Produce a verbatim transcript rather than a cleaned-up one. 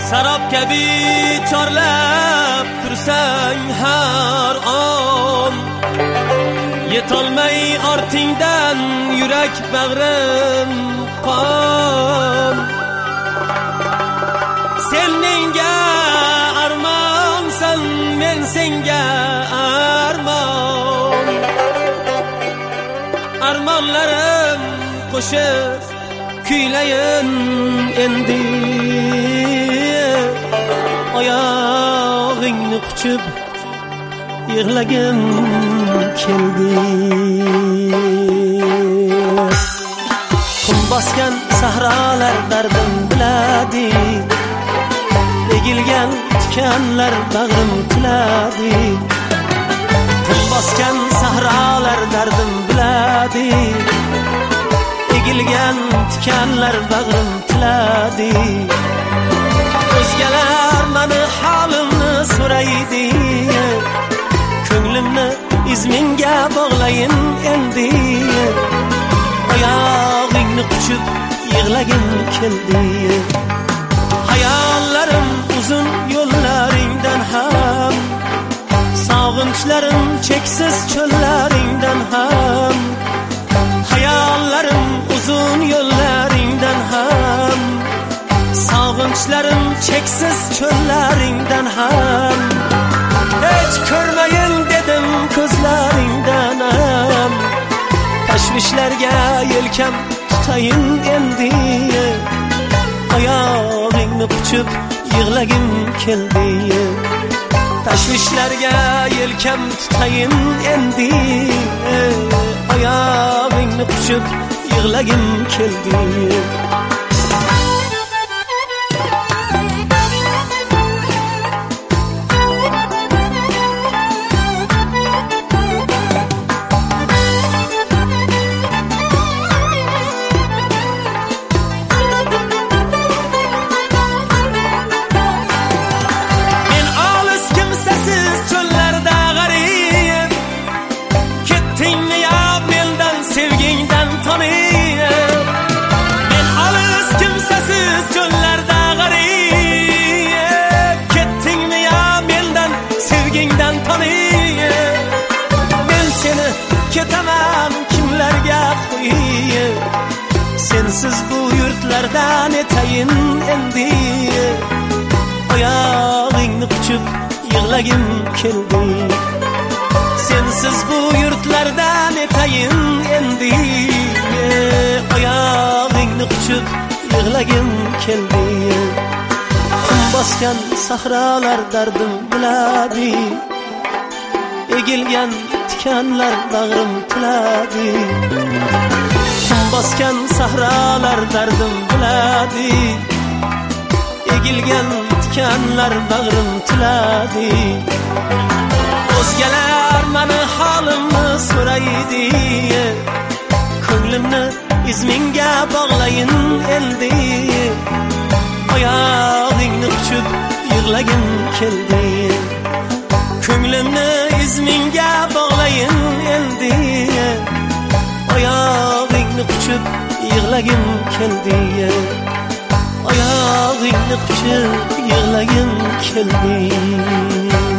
Sarab kabi chorlab tursang har on, yetolmay ortingdan yurak bag'rim qon. Sen menga armonsan, men senga armon. Armonlarim qo'shib kuylayin endi, oyog'ingni quchib yig'lagim keldi. Qum bosgan sahrolar dardim biladi, egilgan tikanlar bag'rim tiladi. Qum bosgan sahrolar dardim biladi, egilgan tikanlar bag'rim tiladi. O'zgalar mani holimni so'raydi, ko'nglimni izminga bog'layin endi, oyog'ingni quchib yig'lagim keldi. Hayollarim uzun yo'llaringdan ham, sog'inchlarim cheksiz cho'llaringdan ham. Hayollarim uzun yo'llaringdan ham, sog'inchlarim cheksiz cho'llaringdan ham. Hech ko'rmayin dedim ko'zlaringdan ham, tashvishlarga yelkam tutayin endi, oyog'ingni quchib yig'lagim keldi. Tashvishlarga yelkam tutayin endi, oyog'ingni quchib yig'lagim keldi. Sensiz bu yurtlardan etayin endi, oyog'ingni quchib yig'lagim keldi. Sensiz bu yurtlardan etayin endi, oyog'ingni quchib yig'lagim keldi. Qum bosgan sahrolar dardim biladi, egilgan tikanlar bag'rim tiladi. Qum bosgan sahrolar dardim biladi, egilgan tikanlar bag'rim tiladi. O'zgalar mani holimni so'raydi, ko'nglimni izminga bog'layin endi, oyog'ingni quchib yig'lagim keldi. Ko'nglimni izminga bog'layin endi, oyog'ingni quchib yig'lagim keldi. Oyog'ingni quchib yig'lagim keldi.